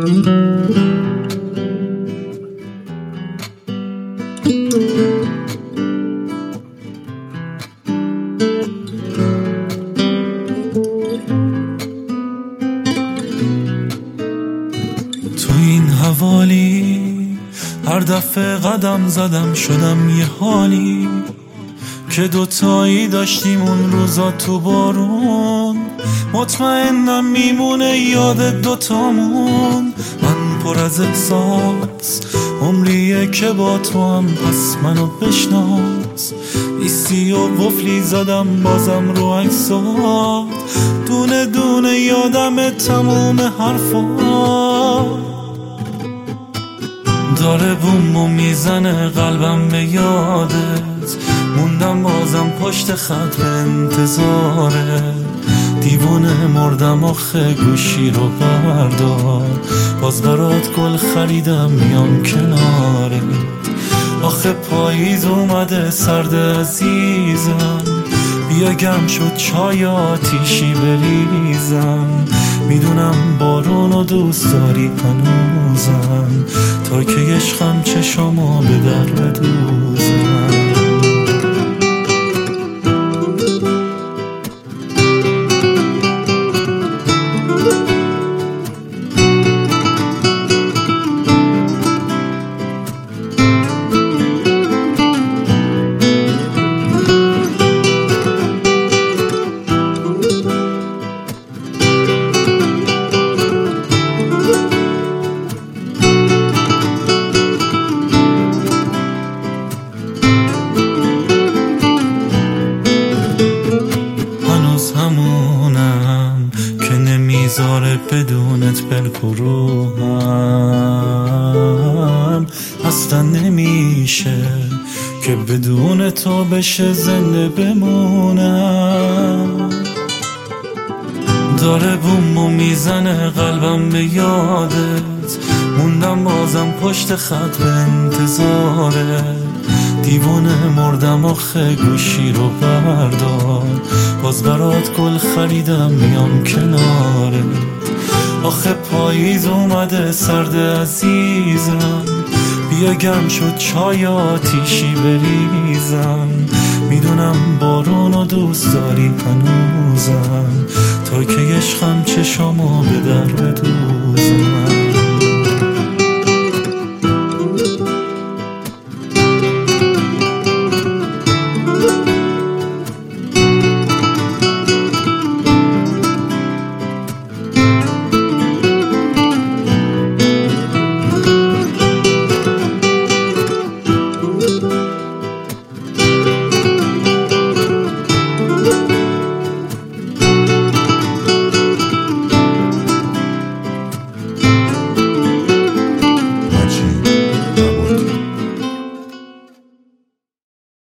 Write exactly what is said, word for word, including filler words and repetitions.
تو این حوالی هر دفعه قدم زدم شدم یه حالی که دوتایی داشتیم اون روزا تو بارون. مطمئنم میمونه یاد دوتامون. من پر از احساس عمریه که با تو هم، پس منو بشناس. ایسی و وفلی زدم بازم رو عکسات، دونه دونه یادم تموم حرفات. داره بوم بوم میزنه قلبم به یادت، موندم بازم پشت خط به انتظاره. دیوونه مردم آخه گوشی رو بردار، باز برات گل خریدم میام کنارت. آخه پاییز اومده سرد عزیزم، بیا گرم شد چای آتیشی بریزم. میدونم بارونو دوست داری هنوزم، تا که عشقم چشامو به در بدوزم. همونم که نمیذاره بدونت بلکروهم، اصلا نمیشه که بدون تو بشه زنده بمونم. داره بوم بوم میزنه قلبم به یادت، موندم بازم پشت خط به انتظاره. دیوونه مردم آخه گوشی رو بردار، باز برات گل خریدم میام کنارت. آخه پاییز اومده سرد عزیزم، بیا گرم شد چای آتیشی بریزم. میدونم بارونو دوست داری هنوزم، تا که عشقم چشامو به در